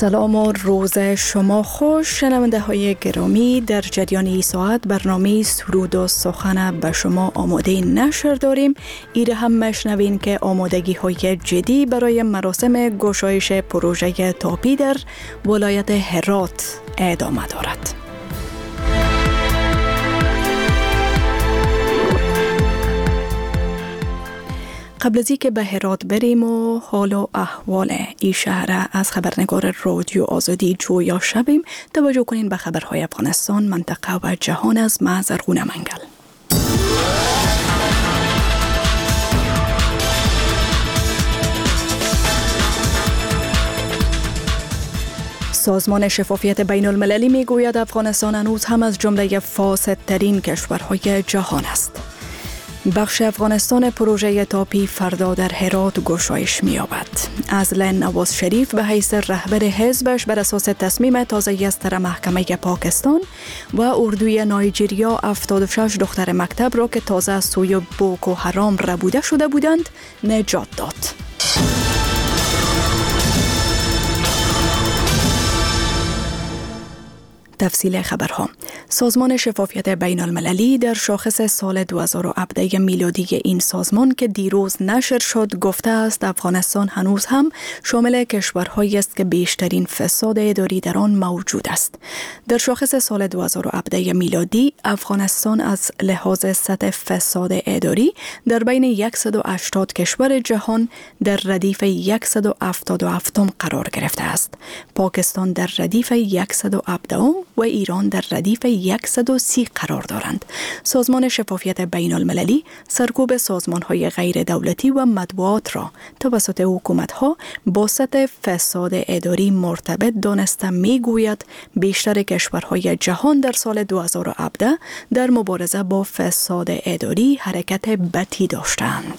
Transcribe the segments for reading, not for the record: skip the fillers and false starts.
سلام و روز شما خوش. شنونده های گرامی، در جریان این ساعت برنامه سرود و سخن به شما آماده نشر داریم. ایره هم مشنوین که آمادگی های جدی برای مراسم گشایش پروژه تاپی در ولایت هرات ادامه دارد. قبل از اینکه به هرات بریم و حال و احوال این شهر از خبرنگار رادیو آزادی جویا شویم، توجه کنین به خبرهای افغانستان، منطقه و جهان از من زرغونه منگل. سازمان شفافیت بین المللی می گوید افغانستان هنوز هم از جمله فاسدترین کشورهای جهان است. بخش افغانستان پروژه تاپی فردا در هرات گشایش می‌یابد. عزل نواز شریف به حیث رهبر حزبش بر اساس تصمیم تازه از طرف محکمه پاکستان و اردوی نایجریا 76 دختر مکتب را که تازه از سوی بوکو حرام ربوده شده بودند نجات داد. تفصیل خبرها. سازمان شفافیت بین المللی در شاخص سال 2017 میلادی این سازمان که دیروز نشر شد گفته است افغانستان هنوز هم شامل کشورهایی است که بیشترین فساد اداری در آن موجود است. در شاخص سال 2017 میلادی افغانستان از لحاظ سطح فساد اداری در بین 180 کشور جهان در ردیف 177 قرار گرفته است. پاکستان در ردیف 117 و ایران در ردیف 130 قرار دارند. سازمان شفافیت بین المللی سرکوب سازمان‌های غیر دولتی و مطبوعات را توسط حکومت‌ها با سطح فساد اداری مرتبط دانسته می‌گوید بیشتر کشورهای جهان در سال 2017 در مبارزه با فساد اداری حرکت بطی داشتند.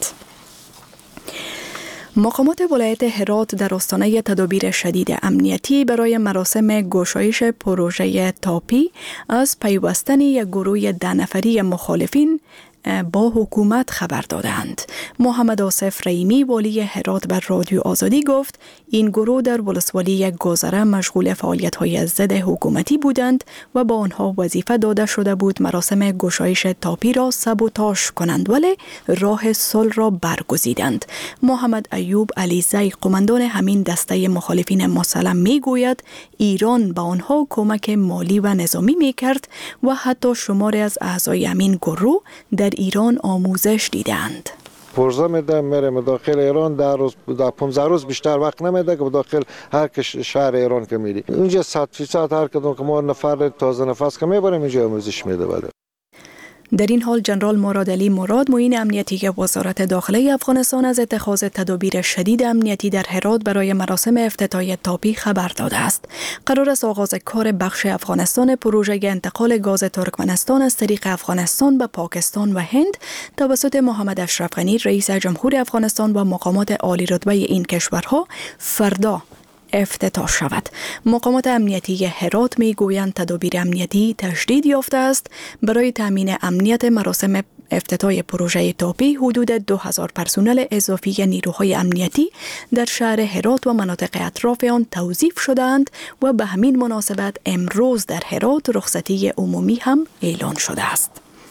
مقامات ولایت هرات در آستانه تدابیر شدید امنیتی برای مراسم گشایش پروژه تاپی از پیوستن یک گروه 10 نفری مخالفین با حکومت خبر دادند. محمد آصف رحیمی والی هرات بر رادیو آزادی گفت این گروه در ولسوالی گذره مشغول فعالیت‌های ضد حکومتی بودند و با آنها وظیفه داده شده بود مراسم گشایش تاپی را سابوتاژ کنند ولی راه صلح را برگزیدند. محمد ایوب علیزی قماندان همین دسته مخالفین مسلح میگوید ایران به آنها کمک مالی و نظامی میکرد و حتی شماری از اعضای همین گروه در ایران آموزش دیدند. پرزه میده میره داخل ایران 10 روز 15 روز بیشتر وقت نمیده که داخل هر شهر ایران که میری اونجا 100% هر کدوم که ما نفر تازه نفس که میبریم اینجا آموزش میده. بله. در این حال جنرال مراد علی مراد معین امنیتی وزارت داخله افغانستان از اتخاذ تدابیر شدید امنیتی در هرات برای مراسم افتتاحیه تاپی خبر داده است. قرار است آغاز کار بخش افغانستان پروژه انتقال گاز ترکمنستان از طریق افغانستان به پاکستان و هند توسط محمد اشرف غنی رئیس جمهور افغانستان و مقامات عالی رتبه این کشورها فردا افتتاح شود. مقامات امنیتی هرات می گویند تدابیر امنیتی تشدید یافته است. برای تامین امنیت مراسم افتتاح پروژه تاپی حدود 2000 پرسنل اضافی نیروهای امنیتی در شهر هرات و مناطق اطراف آن توظیف شدند و به همین مناسبت امروز در هرات رخصتی عمومی هم اعلان شده است.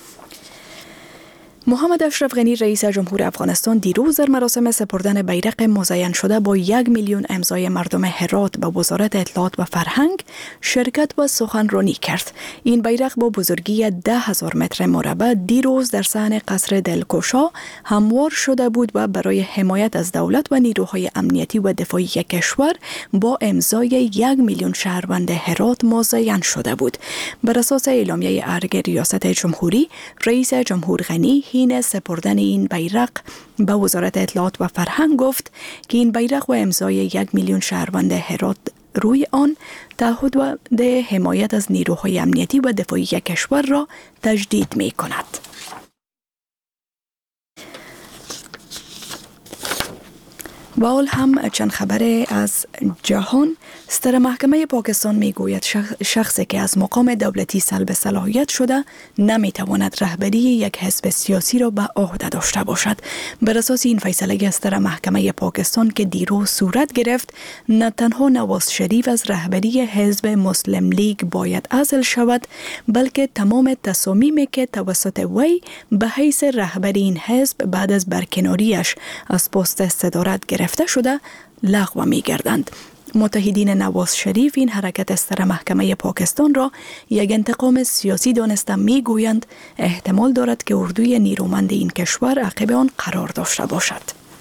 محمد اشرف غنی رئیس جمهور افغانستان دیروز در مراسم سپردن بیرق مزین شده با 1 میلیون امضای مردم هرات به وزارت اطلاعات و فرهنگ شرکت و سخنرانی کرد. این بیرق با بزرگی 10,000 متر مربع دیروز در صحن قصر دلکشا هموار شده بود و برای حمایت از دولت و نیروهای امنیتی و دفاعی کشور با امضای 1 میلیون شهروند هرات مزین شده بود. بر اساس اعلامیه ارگ ریاست جمهوری، رئیس جمهور غنی حین سپردن این بیرق به وزارت اطلاعات و فرهنگ گفت که این بیرق و امضای 1 میلیون شهروند هرات روی آن تعهد و حمایت از نیروهای امنیتی و دفاعی کشور را تجدید می کند. و اول هم چند خبر از جهان. ستر محکمه پاکستان میگوید شخصی که از مقام دولتی سلب صلاحیت شده نمیتواند رهبری یک حزب سیاسی را به عهده داشته باشد. بر اساس این فیصله ستر محکمه پاکستان که دیروز صورت گرفت، نه تنها نواز شریف از رهبری حزب مسلم لیگ باید عزل شود، بلکه تمام تصامیمی که توسط وی به حیث رهبری این حزب بعد از برکناریش از پست صدارت گرفته شده لغو می‌گردند. متحدین نواز شریف این حرکت ستر محکمه پاکستان را یک انتقام سیاسی دانسته میگویند احتمال دارد که اردوی نیرومند این کشور عقب آن قرار داشته باشد.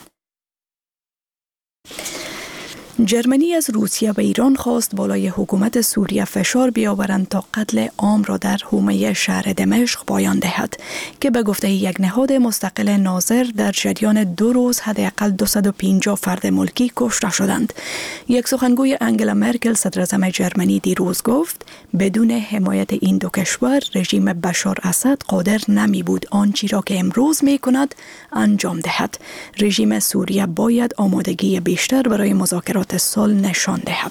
جرمنی از روسیه و ایران خواست بالای حکومت سوریه فشار بیاورند تا قتل عام را در حومه شهر دمشق پایان دهد که به گفته یک نهاد مستقل ناظر در جریان 2 روز حداقل 250 فرد ملکی کشته شدند. یک سخنگوی انگلا مرکل صدر اعظم جرمنی دیروز گفت بدون حمایت این دو کشور رژیم بشار اسد قادر نمی بود آنچه را که امروز می کند انجام دهد. رژیم سوریه باید آمادگی بیشتر برای مذاکرات صلح نشان دهد.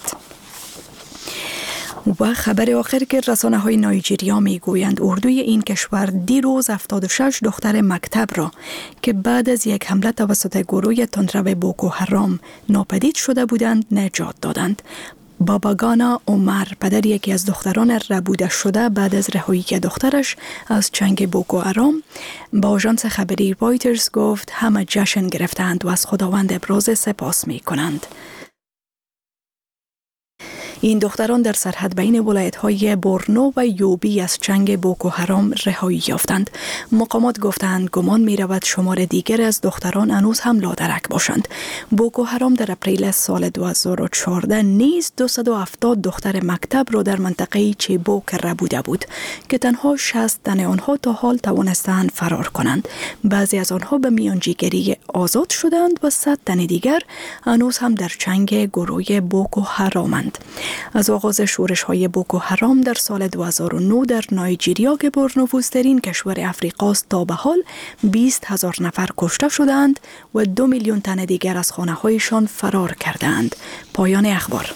و خبر آخر که رسانه‌های نایجریا میگویند اردوی این کشور دیروز 76 دختر مکتب را که بعد از یک حمله توسط گروه تندرو بوکو حرام ناپدید شده بودند نجات دادند. باباگانا عمر، پدر یکی از دختران ربوده شده بعد از رهایی دخترش از چنگ بوکو حرام، با آژانس خبری رایترز گفت همه جشن گرفتند و از خداوند ابراز سپاس می کنند. این دختران در سرحد بین ولایت‌های بورنو و یوبی از چنگ بوکو حرام رهایی یافتند. مقامات گفتند گمان می‌رود شمار دیگر از دختران هنوز هم لادرک باشند. بوکو حرام در اپریل سال 2014 نیز 270 دختر مکتب را در منطقه چیبوک ربوده بود که تنها 60 تن آنها تا حال توانستند فرار کنند. بعضی از آنها به میانجیگری آزاد شدند و 100 تن دیگر هنوز هم در چنگ گروه بوکو حرامند. از آغاز شورش‌های بوکو حرام در سال 2009 در نایجریا که پرنفوذترین کشور افریقاست تا به حال 20,000 نفر کشته شدند و 2 میلیون تن دیگر از خانه‌هایشان فرار کردند. پایان اخبار.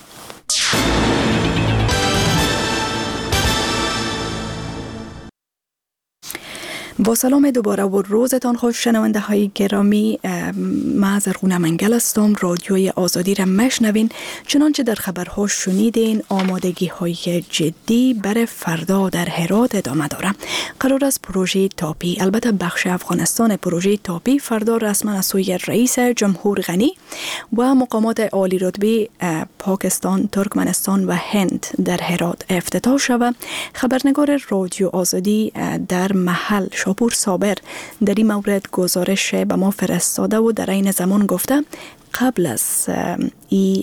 با سلام دوباره و روزتان خوش شنونده های گرامی. من زرغونه منگل هستم. رادیوی آزادی را مشنوین. چنانچه در خبرها شنیدین آمادگی های جدی برای فردا در هرات ادامه داره. قرار است پروژه تاپی، البته بخش افغانستان پروژه تاپی، فردا رسما از سوی رئیس جمهور غنی و مقامات عالی رتبه پاکستان، ترکمنستان و هند در هرات افتتاح شود. خبرنگار رادیو آزادی در محل شاپور صابر در این مورد گزارش به ما فرستاده و در این زمان گفته قبل از این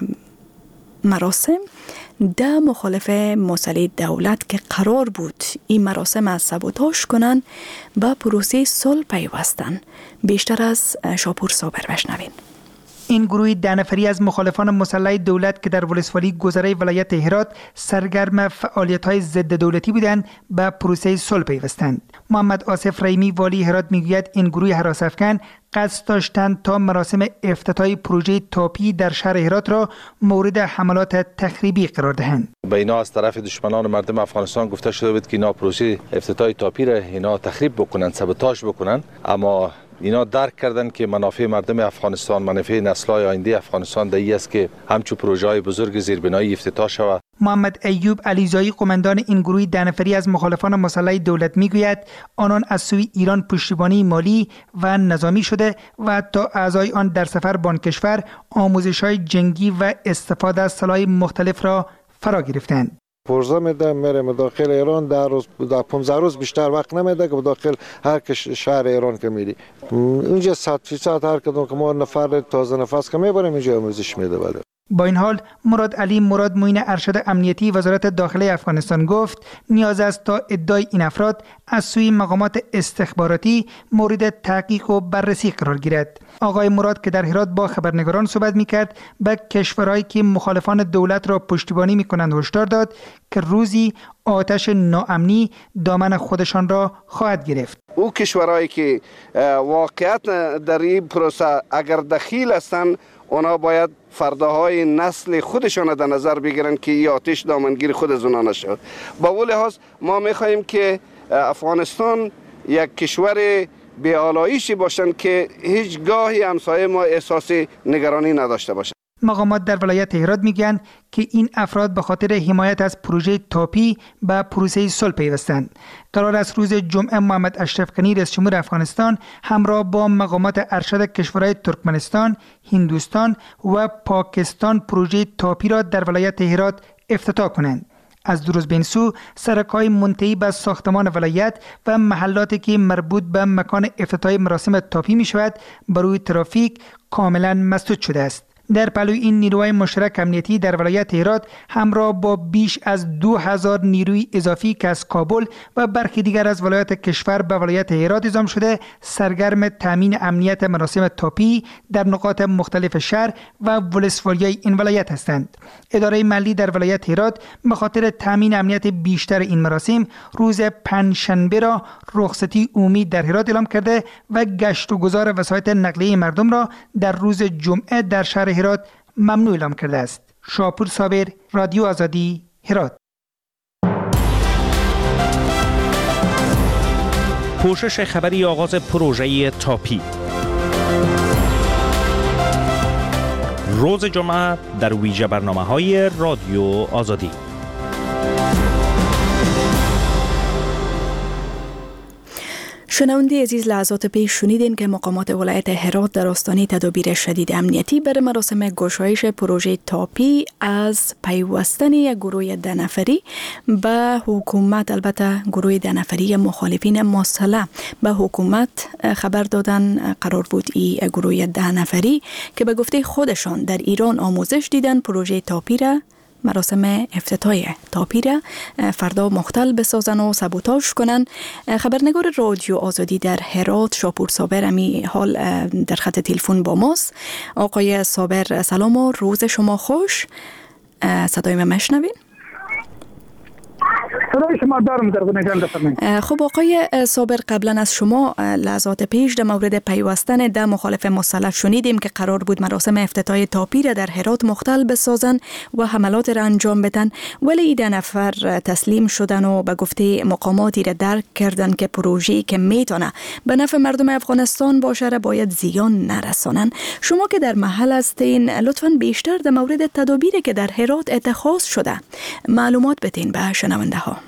مراسم 10 مخالف مسلح دولت که قرار بود این مراسم از سابوتاژ کنند به پروسه صلح پیوستند. بیشتر از شاپور صابر بشنوین. این گروه 10 نفری از مخالفان مسلح دولت که در ولسوالی گذره ولایت هرات سرگرم فعالیت‌های ضد دولتی بودند به پروسه صلح پیوستند. محمد آصف رحیمی والی هرات میگوید این گروه هراس‌افکن قصد داشتند تا مراسم افتتاح پروژه تاپی در شهر هرات را مورد حملات تخریبی قرار دهند. به اینا از طرف دشمنان مردم افغانستان گفته شده بود که اینا پروژه افتتاح تاپی را اینا تخریب بکنند، سابوتاژ بکنند، اما اینا درک کردن که منافع مردم افغانستان، منافع نسل‌های آینده افغانستان در این است که همچون پروژه‌های بزرگ زیربنایی افتتاح شود. محمد ایوب علیزایی قماندان این گروه 10 نفری از مخالفان مسلح دولت میگوید آنان از سوی ایران پشتیبانی مالی و نظامی شده و تا اعضای آن در سفر به آن کشور آموزش‌های جنگی و استفاده از سلاح مختلف را فرا گرفتند. پرزه میده میره داخل ایران، در 15 روز بیشتر وقت نمیده که داخل هر شهر ایران که میری اونجا 100% هر کدوم که ما نفر تازه نفس که میبریم اینجا آموزش میده. بده با این حال مراد علی مراد معین ارشد امنیتی وزارت داخله افغانستان گفت نیاز است تا ادعای این افراد از سوی مقامات استخباراتی مورد تحقیق و بررسی قرار گیرد. آقای مراد که در هرات با خبرنگاران صحبت میکرد به کشورهایی که مخالفان دولت را پشتیبانی میکنند هشدار داد که روزی آتش ناامنی دامن خودشان را خواهد گرفت. او کشورهایی که واقعیت در این پروسه اگر دخیل هستند اونا باید فرداهای نسل خودشان در نظر بگیرن که این آتش دامنگیر خود اونا نشود. با اون لحاظ ما میخواهیم که افغانستان یک کشور بی‌آلایشی باشند که هیچ گاهی همسایه ما احساس نگرانی نداشته باشند. مقامات در ولایت هرات میگن که این افراد به خاطر حمایت از پروژه تاپی به پروسه صلح پیوستند. قرار است روز جمعه محمد اشرف غنی رئیس جمهور افغانستان همراه با مقامات ارشد کشورهای ترکمنستان، هندوستان و پاکستان پروژه تاپی را در ولایت هرات افتتاح کنند. از دو روز به این سو سرک‌های منتهی به ساختمان ولایت و محلاتی که مربوط به مکان افتتاح مراسم تاپی می شود بروی ترافیک کاملا مسدود شده است. در پلوی این نیروهای مشترک امنیتی در ولایت هرات همراه با بیش از 2000 نیروی اضافی که از کابل و برخی دیگر از ولایات کشور به ولایت هرات اعزام شده سرگرم تامین امنیت مراسم تاپی در نقاط مختلف شهر و ولسوالیای این ولایت هستند. اداره محلی در ولایت هرات به خاطر تامین امنیت بیشتر این مراسم روز پنجشنبه را رخصتی عمومی در هرات اعلام کرده و گشت و گذار وسایط نقلیه مردم را در روز جمعه در شهر هرات ممنوع اعلام کرده است. شاپور صابر، رادیو آزادی، هرات. پوشش خبری آغاز پروژه تاپی. روز جمعه در ویژه برنامه‌های رادیو آزادی. شنونده عزیز، لحظات پیش شنیدین که مقامات ولایت هرات در آستانه تدابیر شدید امنیتی برای مراسم گشایش پروژه تاپی از پیوستن یک گروه 10 نفری به حکومت، البته گروه 10 نفری مخالفین مسلح به حکومت خبر دادن قرار بود. این گروه 10 نفری که به گفته خودشان در ایران آموزش دیدن پروژه تاپی را، مراسم افتتاح تاپی را فردا مختل بسازن و سابوتاژ کنن. خبرنگار رادیو آزادی در هرات شاپور صابر امی حال در خط تلفن با ماست. آقای صابر سلام و روز شما خوش. صدای من مشنوین؟ صدای شما دارم در گونه‌جان بفرمایید. خب آقای صابر، قبلا از شما لحظات پیش در مورد پیوستن 10 مخالف مسلح شنیدیم که قرار بود مراسم افتتاح تاپی را در هرات مختل بسازن و حملات را انجام بدن، ولی این 10 نفر تسلیم شدن و به گفته مقاماتی را درک کردن که پروژه‌ای که میتونه به نفع مردم افغانستان باشه را باید زیان نرسانن. شما که در محل هستین لطفاً بیشتر در مورد تدابیری که در هرات اتخاذ شده معلومات بدین به شنونده ها.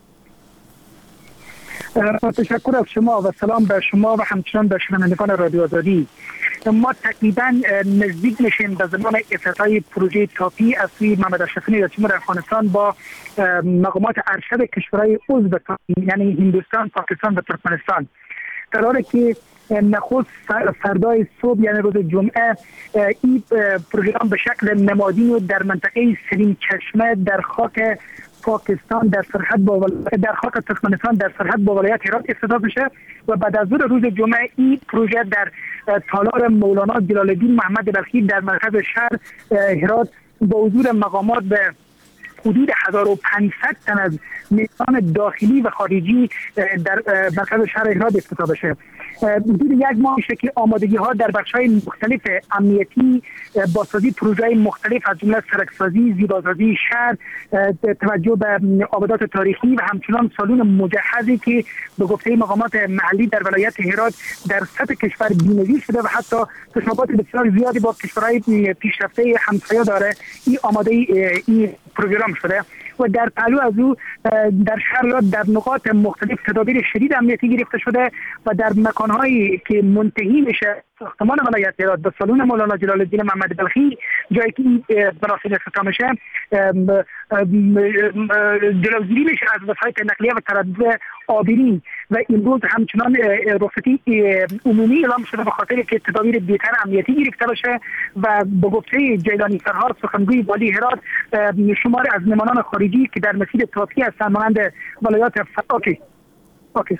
تشکر از شما و سلام به شما و همچنان به شنوندگان رادیو آزادی. ما تقریبا نزدیک میشیم به زمان افتتاح پروژه تاپی از سوی محمد اشرف غنی رئیس جمهور افغانستان با مقامات ارشد کشورهای عضو یعنی هندوستان، پاکستان و ترکمنستان. قراره که نخست فردای صبح یعنی روز جمعه این پروژه به شکل نمادین و در منطقه سلیم چشمه در خاک پاکستان در سرحد با در خاک ترکمنستان در سرحد با ولایت هرات افتتاح بشه و بعد از روز جمعه این پروژه در تالار مولانا جلال الدین محمد بلخی در مرکز شهر هرات با حضور مقامات به حدود 1500 تن از نیروهای داخلی و خارجی در مرکز شهر هرات افتتاح بشه. حدود 1 ماه میشه که آمادگی ها در بخش‌های مختلف امنیتی، بازسازی پروژه‌های مختلف از جمله سرک‌سازی، زیباسازی شهر، توجه به آبادات تاریخی و همچنان سالن مجهزی که به گفته مقامات محلی در ولایت هرات در سطح کشور بی‌نظیر شده و حتی تشابهات بسیار زیادی با کشورهای پیشرفته همسایه داره، این آماده این پروگرام شده و در پهلو از او در شهر در نقاط مختلف تدابیر شدید امنیتی گرفته شده و در مکانهایی که منتهی میشه ساختمان ولایت هرات به سالن مولانا جلال الدین محمد بلخی، جایی که این مراسم افتتاح میشه، جلوگیری میشه از وسایط نقلیه و تردد آبی و امروز همچنان رخصتی عمومی اعلام شده به خاطر که تدابیر بهتر امنیتی گرفته بشه و به گفته جیلانی فرهاد سخنگوی والی هرات شمار از مهمانان خارجی که در مسیر تاپی هستند مانند ولایات اوکی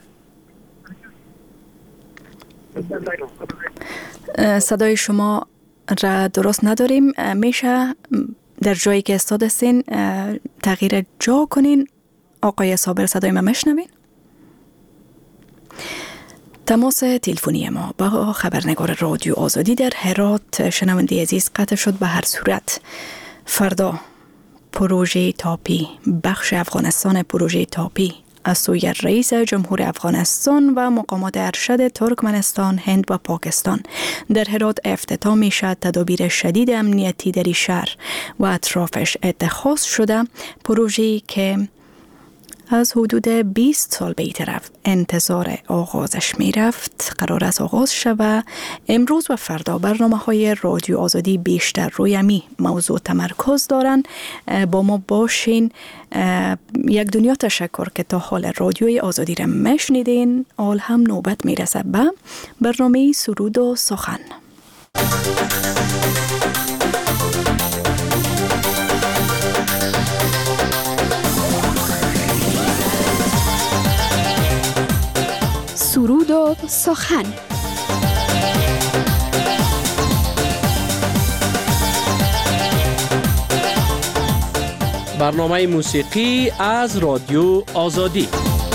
صدای شما را درست نداریم. میشه در جایی که استاد هستین تغییر جا کنین؟ آقای صابر صدای ما مشنوین؟ تماس تلفنی ما با خبرنگار رادیو آزادی در هرات. شنونده عزیز قطع شد. به هر صورت فردا پروژه تاپی، بخش افغانستان پروژه تاپی از سوی رئیس جمهور افغانستان و مقامات ارشد ترکمنستان، هند و پاکستان در هرات افتتاح می شد. تدابیر شدید امنیتی در شهر و اطرافش اتخاذ شده. پروژه‌ای که از حدود 20 سال به این طرف انتظار آغازش می رفت قرار است آغاز شود. امروز و فردا برنامه‌های رادیو آزادی بیشتر روی می موضوع تمرکز دارند. با ما باشین. یک دنیا تشکر که تا حال رادیوی آزادی را مشنیدین. آل هم نوبت می رسد به برنامه سرود و سخن. سرود و سخن. برنامه موسیقی از رادیو آزادی.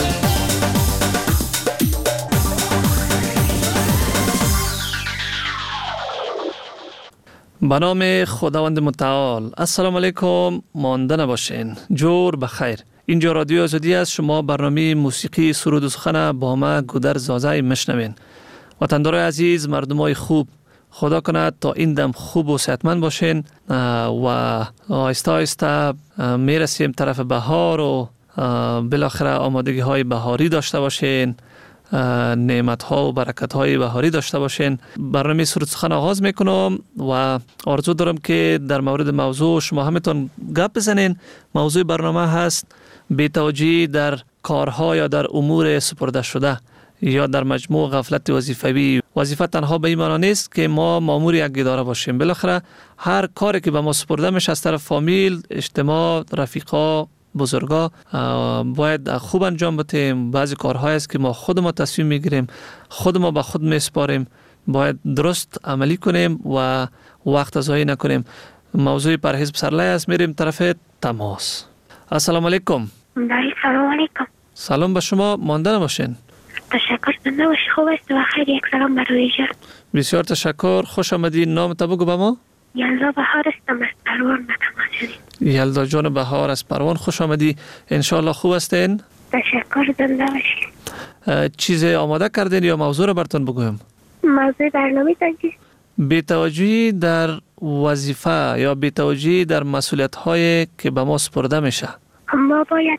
به نام خداوند متعال. السلام علیکم. مانده نباشین. جور بخیر. اینجا رادیو آزادی است. شما برنامه موسیقی سرود و سخن با ما گودر زازای میشنوین. وطندارای عزیز، مردمای خوب، خدا کند تا این دم خوب و صحتمند باشین و آهسته آهسته میرسیم طرف بهار و بالاخره آمادگی های بهاری داشته باشین، نعمت ها و برکت های بهاری داشته باشین. برنامه سرود سخن آغاز میکنم و آرزو دارم که در مورد موضوع شما همتون گپ بزنین. موضوع برنامه هست بی‌توجهی در کارها یا در امور سپرده شده یا در مجموع غفلت وظیفوی. وظیفه تنها به این معنی نیست که ما مامور یک اداره باشیم. بالاخره هر کاری که به ما سپرده میشه از طرف فامیل، اجتماع، رفیقا، بزرگا باید خوب انجام بدیم. بعضی کارهایی است که ما خود ما تصمیم میگیریم، خود ما به خود میسپاریم، باید درست عملی کنیم و وقت ضایع نکنیم. موضوع پرهیز پسرلی است. میریم طرف تماس. السلام علیکم. بله سلام علیکم. سلام به شما. مانده نباشین. تشکر. زنده باشی. خوب است و خیر. یک سلام برای جان. بسیار تشکر. خوش آمدین. نام تا بگو به ما. یلدا بهار استم از پروان تماس شدید. یلدا جان بهار از پروان خوش آمدی. انشالله خوب هستین. تشکر. زنده باشی. چیز آماده کردین یا موضوع رو براتون بگویم؟ موضوع برنامه تنگی. بی‌توجهی در وظیفه یا بی‌توجهی در مسئولیت هایی که به ما سپرده میشه. ما باید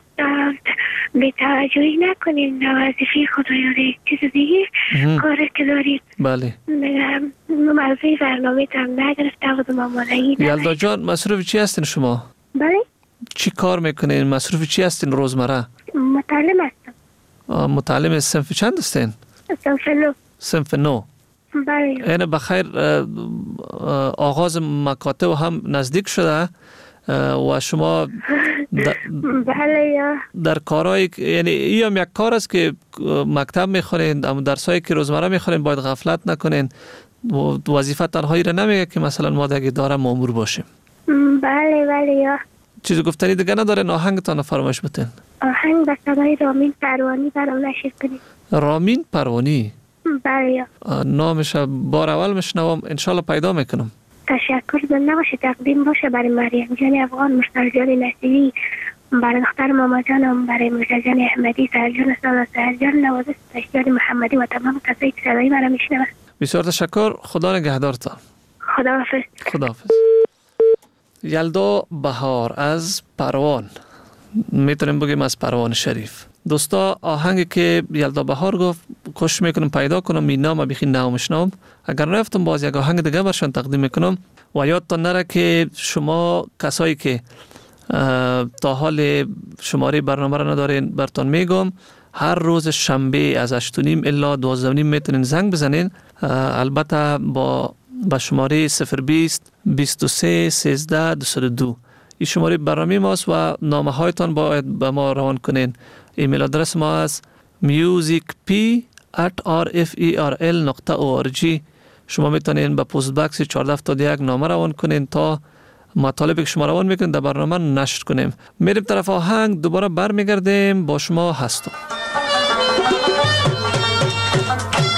بی‌توجهی نکنیم در وظیفه خدا یا چیز دیگه کاری که داریم. بله. موضوع برنامه تم نگرفته بودم آمادگی. یلدا جان مصروف چی هستین شما؟ بله. چی کار میکنین؟ مصروف چی هستین روزمره؟ متعلم هستم. متعلم صنف چند هستین؟ صنف 9. صنف 9. بله. اینه بخیر. آغاز مکاتب هم نزدیک شده و شما بله در کارهای، یعنی این هم یک کار است که مکتب میخونین، اما درسایی که روزمره میخونین باید غفلت نکنین. وظیفه تنهایی را نمیگه که مثلا ما در اداره مامور باشیم. بله بله. چیز گفتنی دیگه ندارین؟ آهنگتان فرمایش بتین. آهنگ به صدای رامین پروانی برام نشر کنید. رامین پروانی. بله. نامش بار اول میشنوم. انشالله پیدا میکنم. تشکر. زنده باشه. تقدیم باشه برای مریم جان افغان، مشتاق جان نصیری، برای دختر ماما جانم، برای مرزا جان احمدی، سرجان سالا، سرجان نوازش، تشجان محمدی و تمام کسایی که صدای مرا میشنوند. بسیار تشکر. خدا نگهدارتان. خداحافظ. خداحافظ. یلدا بهار از پروان، میتونیم بگیم از پروان شریف. دوستا آهنگی که یلدا بهار گفت کوشش میکنم پیدا کنم. این نام بیخی نمیشناسم. اگر نرفتم باز یک آهنگ دیگه برشان تقدیم میکنم. و یادتان نره که شما کسایی که تا حال شماره برنامه را ندارین براتون میگم، هر روز شنبه از 8:30 الی 12:30 میتونین زنگ بزنین. البته با شماره 020 23 13 202. این شماره برنامه ماست و نامه هایتان باید به ما روان کنین. ایمیل آدرس ما است musicp@rferl.org. شما میتونین به پست باکس 1471 نامه روان کنین تا مطالبی که شما روان میکنین در برنامه نشر کنیم. میریم طرف آهنگ. دوباره برمیگردیم با شما هستم.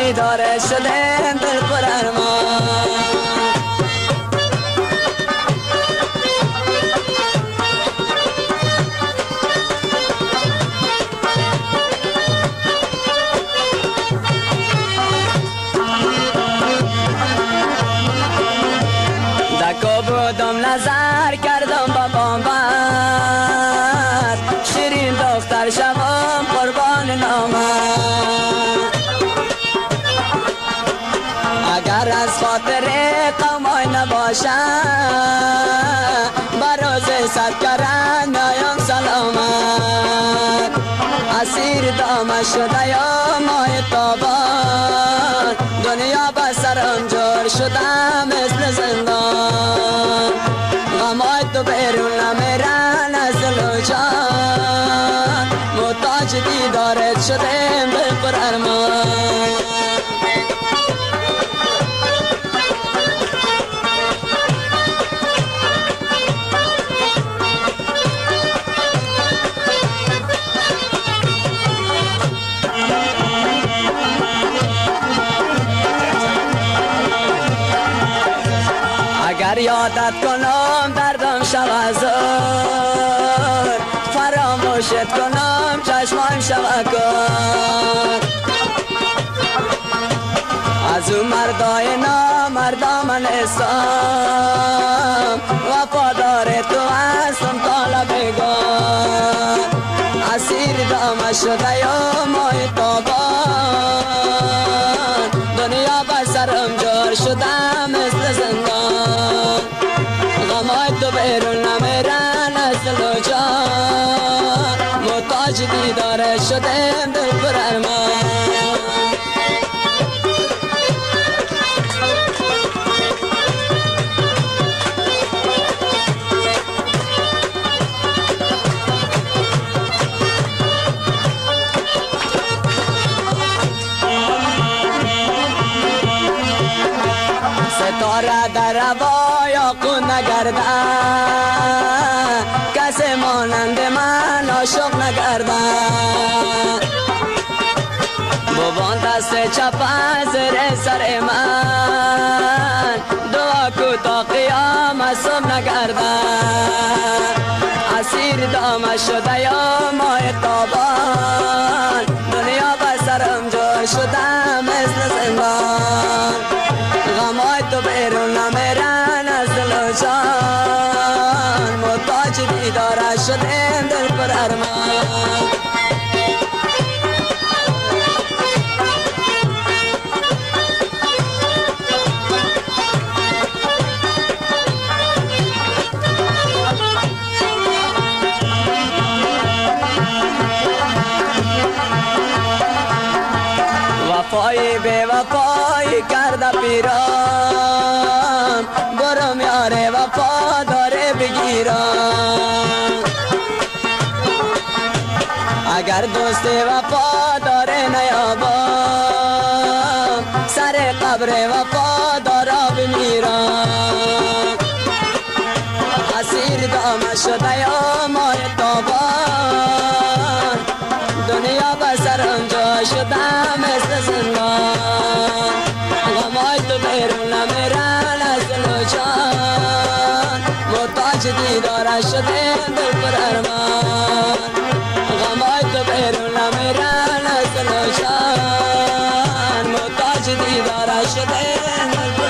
دیدار شدیم دل پر ارمان. دکو بودم نظر کردم با بامبر، شیرین دختر شوم قربان نامت. اگر از خاطر قومای نباشم بروز صد کرن میام سلامت. اسیر دام شده یا مای تابان، دنیا با سرم جور شده مثل زندان. غمای تو بیرون نمیرن از دل و جان، محتاج دیدارت شدیم به پر ارمان. اگر یادت کنم دردم شوازار، فراموشت کنم چشمایم شوکار. از اون مردای نامردا من استم، وفادار تو هستم تا لبگار. اسیر دام شده یا مای تابان، دنیا بر سرم جور شده مثل زندان. غمای تو بیرون نمیرن از دل و جان، محتاج دیدار شدیم دل پر ارمان. ستاره در هوا یا خون نگردن، کسی مانند من عاشق نگردن. بابان دست چپ زیر سر من، دعا کو تا قیامت صبح نگردن. اسیر دام شده یا مای تابان، دنیا بر سرم جور شده مثل زندان. غمای تو بیرون نمیرن از دل و جان، محتاج دیدار شدیم دل پر ارمان. وفای بے وفای کرده پیران، برم یاره وفا داره بگیران. اگر دوست وفا داره نیابم، سر قبر وفا داره بمیران. اسیر دام شده یا مای تابان، دنیا بر سرم جا شده مثل زندان. غمای تو بیرون نمیرن از دل و جان، محتاج دیدار شدیم دل پر ارمان. غمای تو بیرون نمیرن از دل و جان، محتاج دیدار شدیم دل پر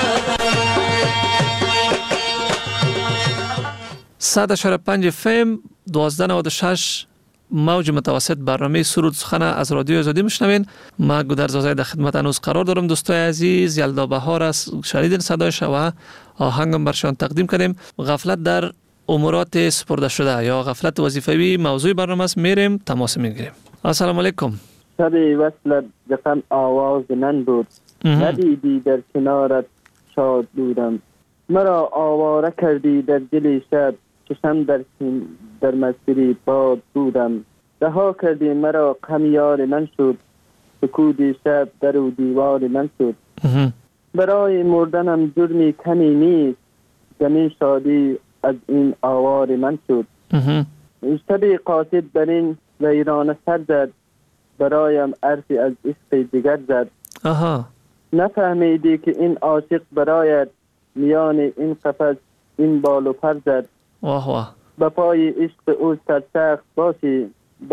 ارمان. 100.5 FM 1296 موج متوسط برنامه سرود سخن از رادیو آزادی میشنوین. ما گودرزازای در خدمت هنوز قرار دارم. دوستای عزیز، یلدا بهار است، شنیدین صدایش و آهنگم برشان تقدیم کردیم. غفلت در امورات سپرده شده یا غفلت وظیفوی موضوع برنامه است. میریم تماس میگیریم. السلام علیکم. شب وصلت زفن آواز من بود، ندیدی در کنارت شاد بودم. مرا آواره کردی در دل شب، چشم در مسیری باد بودم. رها کردی مرا غم یار من شد، سکوت شب در و دیوار من شد. برای مردنم جرمی کمی نیست، زمین شادی از این آوار من شد. شب قاصد بر این ویرانه سر زد، برایم عرفی از عشق دیگر زد. آها. نفهمیدی که این عاشق برایت میان این قفس این بال و پر زد. واه واه. به پای عشق او سرسخت باشی،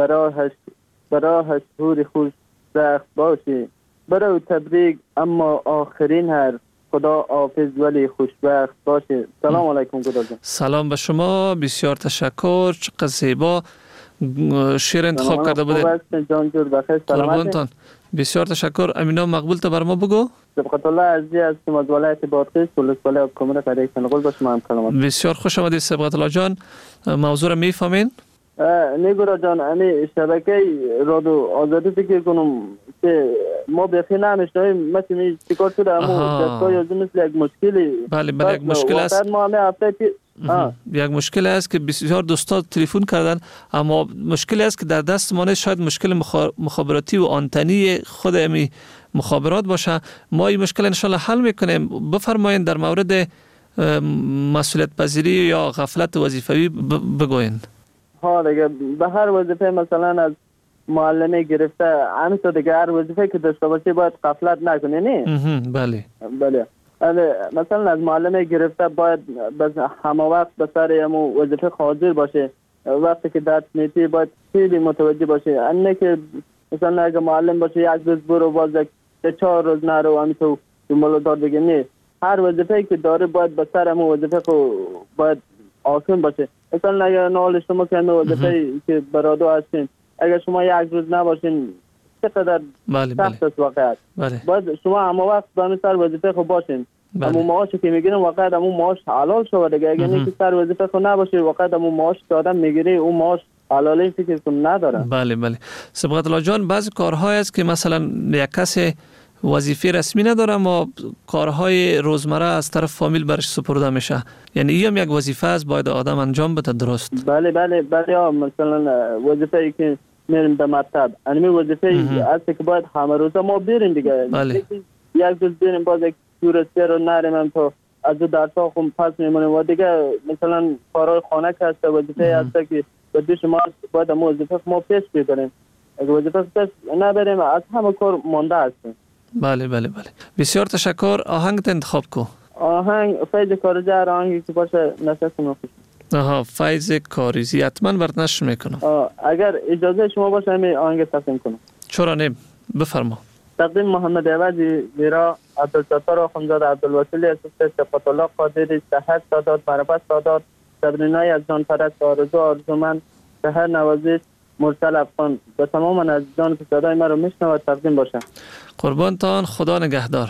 براهش هور خوش رخت باشی. برو تبریک اما آخرین هر خدا حافظ ولی خوشبخت باشه. سلام علیکم گودال جان. سلام به شما، بسیار تشکر. چقدر زیبا شعر انتخاب کرده بودید. قربانتان، بسیار تشکر. امینا مقبول تا بر ما بگو. سبقت الله عزیز از ولایت بادغیس ولسوالی کمر فرهی سنغول با شما هم کلمات. بسیار خوش آمدید سبقت الله جان. موضوع را میفهمین؟ نیگورا جان، امی شبکه رادیو آزادی فکر کنم که ما بخی نمیشنویم، مثل می چیکار شده اما دستگاه یازی مثل یک مشکلی. بله یک مشکل است. یک مشکل است که بسیار دوستا تلفن کردن، اما مشکل است که در دست ما شاید مشکل مخابراتی و آنتنی خود امی مخابرات باشه. ما این مشکل ان شاء الله حل میکنیم. بفرمایید در مورد مسئولیت پذیری یا غفلت وظیفوی بگوین. ها دیگه به هر وظیفه مثلا از معلمی گرفته همینطور دیگه هر وظیفه که داشته باشه باید غفلت نکنه. نه بله مثلا از معلمی گرفته باید همه وقت به سر همون وظیفه حاضر باشه. وقتی که درس میتی باید خیلی متوجه باشه. نه که مثلا اگه معلم باشه یک روز برو باز 4 روز نرو همینطور دنبالدار دیگه. نه، هر وظیفه که داره باید به سر همون وظیفه باید آسون باشه. مثلا اگر نال شما که وظیفه که برادو هستین، اگر شما یک روز نباشین چقدر سخت است واقعا. باید شما همه وقت به سر وظیفه خود باشین. اما معاشی که میگیرین واقعا همون معاش حلال شود دیگه. اگر نه که سر وظیفه خود نباشه واقعا همون معاش که آدم میگیره اون معاش حلالی فکر کنم نداره. بله سبقت الله جان، بعضی کارهای است که مثلا یک کسی وظیفه رسمی نداره اما کارهای روزمره از طرف فامیل برش سپرده میشه، یعنی این هم یک وظیفه است باید آدم انجام بده. درست؟ بله مثلا وظیفه‌ای که میریم به مکتب، یعنی وظیفه‌ای است که باید همه روزا ما بریم دیگه. یک روز بریم باز یک دورسته رو نریم تا از درس‌ها خون پس میمونیم و دیگه مثلا کارهای خانه که هست وظیفه است که به شما باید هم وظیفه ما پیش ببریم. اگه وظیفه پیش نبریم از همه کار مانده هستیم. بله بسیار تشکر. آهنگ انتخاب کو. آهنگ فیض کاریزی آهنگی که باشه نشست آها، فیض کاریزی حتما برات نشر میکنم. اگر اجازه شما باشه می آهنگ تقدیم کنم. چرا نه، بفرما. تقدیم محمد عوضی، ویرا عبدالستار آخوندزاده، عبدالوسیلی اسوسته، صفت الله قادری، سحر سادات، معرفت سادات، صبرینای از جان پرست، آرزو آرزومند، سحر نوازش، مرسل افغان، به تمام عزیزان که صدای ما رو میشنوند تقدیم باشه. قربانتان، خدا نگهدار.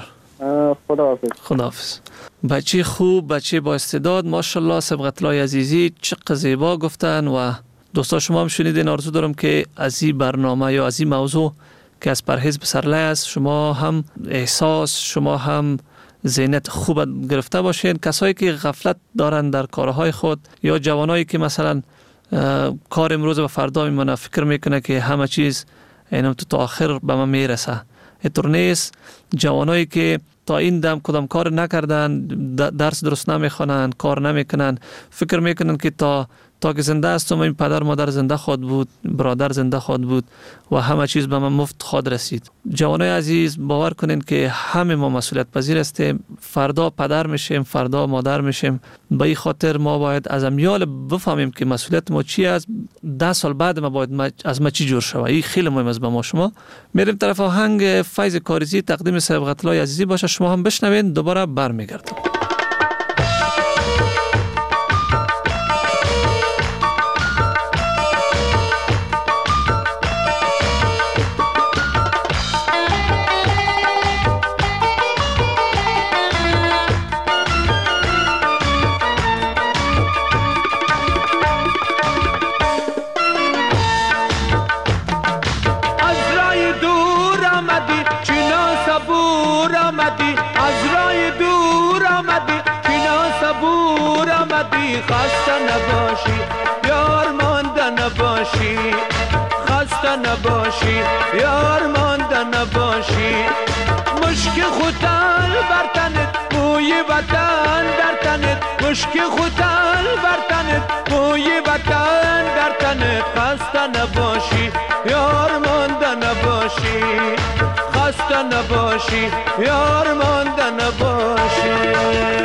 خداحافظ. بچه خوب، بچه با استعداد، ماشاءالله. سبقت الله عزیزی چقدر زیبا گفتن و دوستا شما هم شنیدین. آرزو دارم که از این برنامه یا از این موضوع که از پرهیز به سرله است شما هم احساس، شما هم ذهنیت خوب گرفته باشین. کسایی که غفلت دارن در کارهای خود یا جوانایی که مثلا کار امروز و فردا میمونه، فکر میکنه که همه چیز اینم تا آخر به من میرسه. اینطور نیست. جوانایی که تا این دم کدام کار نکردن، درس درست نمیخوانن، کار نمیکنن، فکر میکنن که تا که زنده هستم این پدر مادر زنده خواهد بود، برادر زنده خواهد بود و همه چیز به من مفت خواهد رسید. جوانای عزیز، باور کنین که همه ما مسئولیت پذیر هستیم. فردا پدر میشیم، فردا مادر میشیم. به این خاطر ما باید از امیال بفهمیم که مسئولیت ما چی است. 10 سال بعد ما باید از ما چی جور شود. این خیلی مهم است به ما. شما میریم طرف آهنگ فیض کاریزی تقدیم سبقت الله عزیزی باشه. شما هم بشنوین، دوباره برمیگردم. خسته نباشی یار مانده نباشی، خسته نباشی یار مانده نباشی. مشک خوتل بر تنت، بوی وطن در تنت، مشک خوتل بر تنت، بوی وطن در تنت. خسته نباشی یار مانده نباشی، خسته خسته نباشی یار مانده نباشی.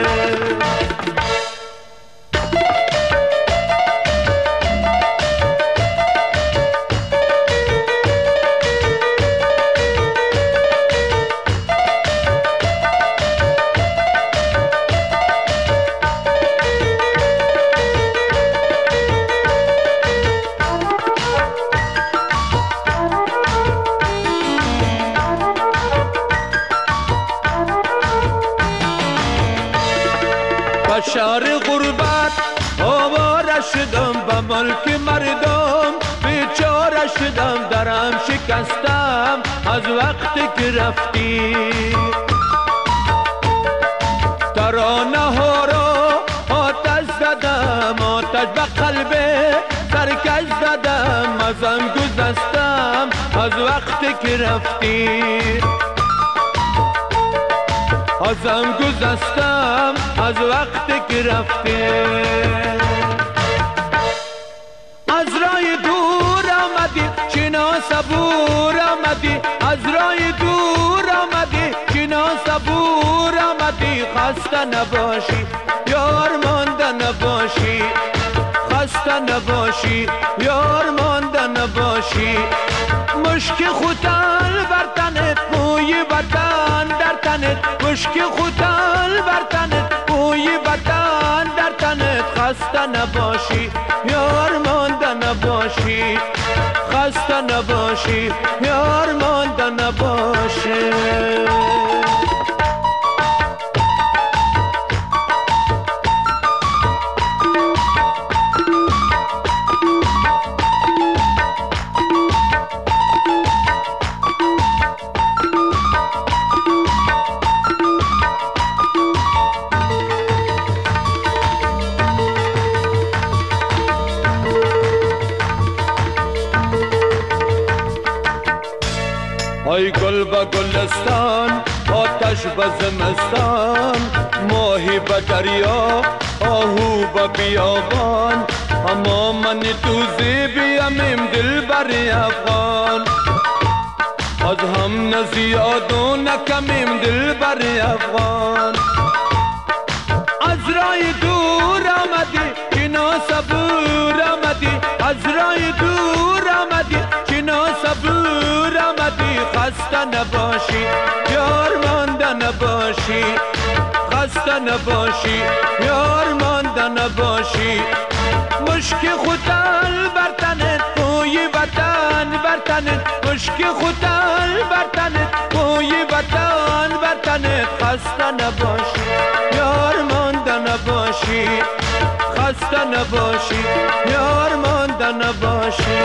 شهر غربت آواره شدم به ملک مردم، بیچاره شدم درم شکستم از وقتی که رفتی. ترانه ها را آتش زدم، آتش به قلب سرکش زدم، ازم گذشتم از وقتی که رفتی. ازم گذشتم از وقتی که رفتی. از راه دور آمدی چنا صبور آمدی، از راه دور آمدی چنا صبور آمدی. خسته نباشی یار مانده نباشی، خسته نباشی یار مانده نباشی. مشک خوتل بر تنت موی وطن در تنت، مشک خوتل بر تنت موی وطن در تنت. خسته نباشی یار مانده نباشی، خسته نباشی یار مانده نباشی. ای گل به گلستان، آتش به زمستان، ماهی به دریا، آهو به بیابان. اما من تو زیبیم دل بر افغان، از هم نزیاد و نکمیم دل بر افغان. از راه دور آمدی چنا صبور آمدی، از راه دور آمدی چنا صبور آمدی. خسته نباشی یار مانده نباشی، خسته نباشی یار مانده نباشی. مشک خوتل بر تنت موی وطن بر تنت، مشک خوتل بر تنت موی وطن بر تنت. خسته نباشی یار مانده نباشی، خسته نباشی یار مانده نباشی.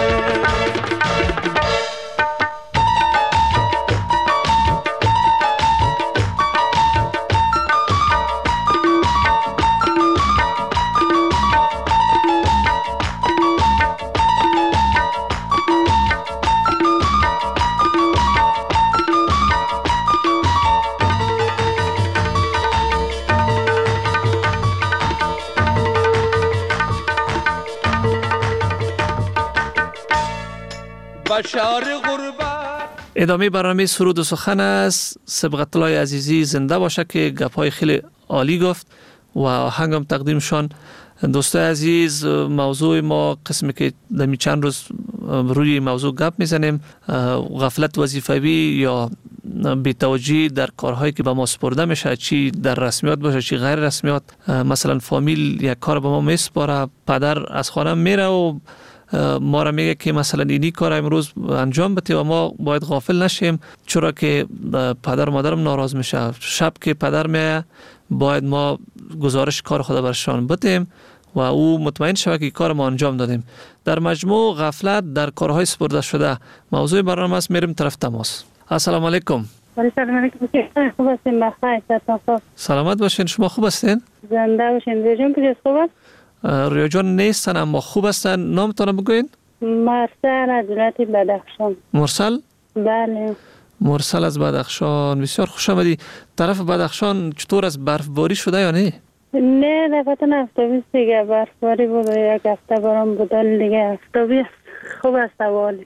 ادامه برنامه سرود و سخن است. سبقت الله عزیزی زنده باشه که گپ‌های خیلی عالی گفت و آهنگم تقدیمشان. دوستای عزیز، موضوع ما قسمی که دمی چند روز روی موضوع گپ میزنیم، غفلت وظیفوی یا بی‌توجهی در کارهایی که به ما سپرده میشه، چی در رسمیات باشه چی غیر رسمیات. مثلا فامیل یک کار به ما میسپاره، پدر از خانه میره و ما را میگه که مثلا اینی کار امروز انجام بده و ما باید غافل نشیم، چرا که پدر و مادرم ناراض میشه. شب که پدر میاد باید ما گزارش کار خود برشان بدیم و او مطمئن شود که کار ما انجام دادیم. در مجموع غفلت در کارهای سپرده شده موضوع برنامه است. میریم طرف تماس. السلام علیکم. سلام علیکم. خوب هستین؟ بخیر. سلامت باشین. شما خوب هستین؟ زنده باشین. ریاجان کجاست؟ خوب است؟ ریاجان نیستن اما خوب هستن. نامتان بگوین؟ مرسل از ولایت بدخشان. مرسل؟ بله. مرسل از بدخشان. بسیار خوش آمدی. طرف بدخشان چطور از برفباری شده یا نه؟ نه دفتن افتابیس دیگه برفباری بود و یک هفته برام بودن دیگه. افتابیس خوب است حوالی.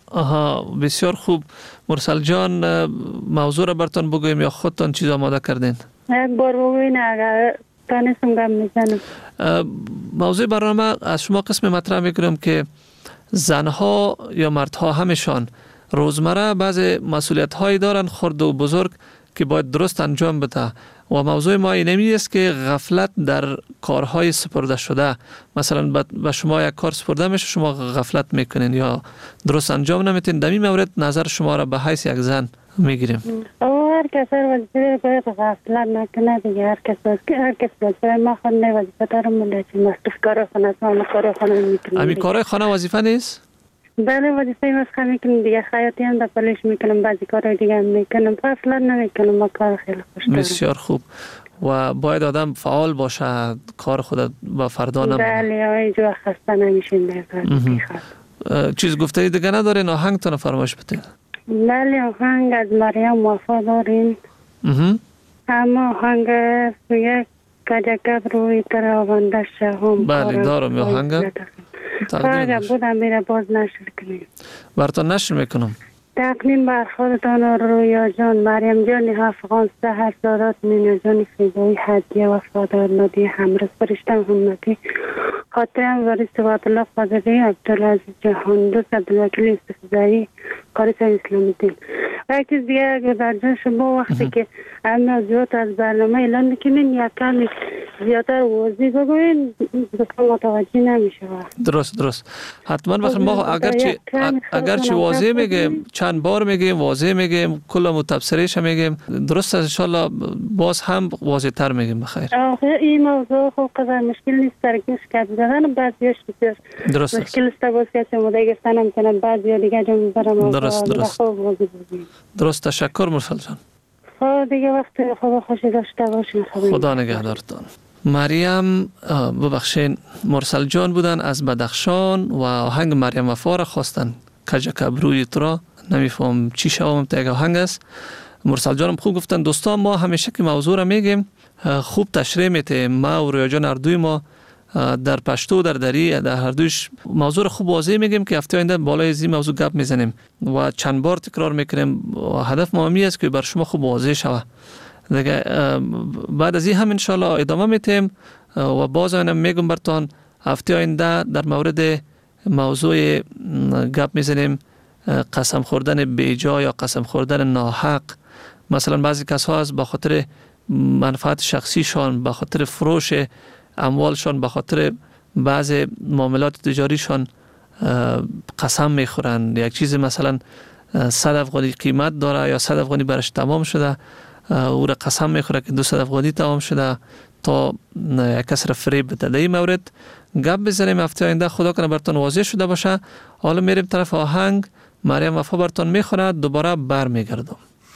آها، بسیار خوب. مرسل جان، موضوع را براتون بگویم یا خودتان چیز آماده کردین؟ یک بار بگوین اگر تانستم گم میزنم. موضوع برنامه از شما قسم مطرح میکنم که زنها یا مردها همشان روزمره بعض مسئولیت هایی دارن خرد و بزرگ که باید درست انجام بده و موضوع ما اینمی است که غفلت در کارهای سپرده شده، مثلا به شما یک کار سپرده میشه شما غفلت میکنین یا درست انجام نمیتین، در این مورد نظر شما را به حیث یک زن میگیریم. هر کس وظیفه باید غفلت نکنه دیگه. هر کس وظیفه ما خود نه وظیفه دارم مونده چی مصرف کار خانه ما کار خانه میکنیم. امی کارهای خانه وظیفه نیست؟ بله وظیفه مسخه میکنم دیگه، خیاطی هم در پلیش میکنم، بعضی کارهای دیگه هم میکنم، غفلت نمیکنم. ما کار خیلی خوش دارم. بسیار خوب. و باید آدم فعال باشه، کار خود با فردا نمونه. بله اینجا خسته نمیشین. چیز گفته دیگه ندارین؟ آهنگتون فرمایش بدین. بله آهنگ از مریم وفا داریم. اما آهنگ یک کجکب روی تراونده شهم. بله دارم آهنگ. اگر بودم میره باز نشر کنیم. براتون نشر میکنم. تقدیم بر خودتان رویا جان، مریم جان افغان، سحر زادات مینا جان فیضایی، هدیه وفادار ندی همرس فرشتم همتی، خاطرم وارث وعد الله قادری، عبدالعزیز جهان دوست، عبدالوکیل استفزایی، قاری اسلامی دین. و یک چیز دیگه در جان شما وقتی که همه زیاد از برنامه اعلان میکنین یک کمی زیادتر واضح بگوین دوستان متوجه نمیشه. درست حتما. بخیر ما اگرچه واضح میگیم، چند بار میگیم واضح میگیم، کل تفسیرش میگیم، درست است. انشالله باز هم واضح تر میگیم. بخیر این موضوع خوب قدر مشکل نیست، ترکیش کرد زدن بعضیش بسیار درست مشکل است. باز کسی مده گفتن نمیتونن، بعضی دیگه جون برام درست. تشکر مرسل جان. دیگه وقت خوب خوشی داشته باشین. خدا نگهدارتان. مریم ببخشین مرسل جان بودن از بدخشان و آهنگ مریم وفا را خواستن. کجکبروی تو را نمیفهم چی شوام تا یک آهنگ است. مرسل جانم خوب گفتن. دوستان ما همیشه که موضوع را میگیم خوب تشریح میتیم. ما و رویا جان اردوی ما در پشتو در دری در هر دوش موضوع خوب واضح میگیم که هفته آینده بالای از این موضوع گپ میزنیم و چند بار تکرار میکنیم. هدف ما است که بر شما خوب واضح شود دیگه. بعد از این هم انشالله ادامه میتیم و باز اینم میگم براتون هفته آینده در مورد موضوع گپ میزنیم قسم خوردن بیجا یا قسم خوردن ناحق. مثلا بعضی کسا از با خاطر منفعت شخصیشان، با خاطر فروش اموالشان، به خاطر بعض معاملات تجاریشان قسم میخورن. یک چیز مثلا 100 افغانی قیمت داره یا 100 افغانی برش تمام شده، او را قسم میخوره که 200 افغانی تمام شده تا یک کس را فریب بده. در این مورد گپ بزنیم هفته آینده. خدا کنه براتون واضح شده باشه. حالا میریم طرف آهنگ. مریم وفا براتون میخونه، دوباره برمیگردم.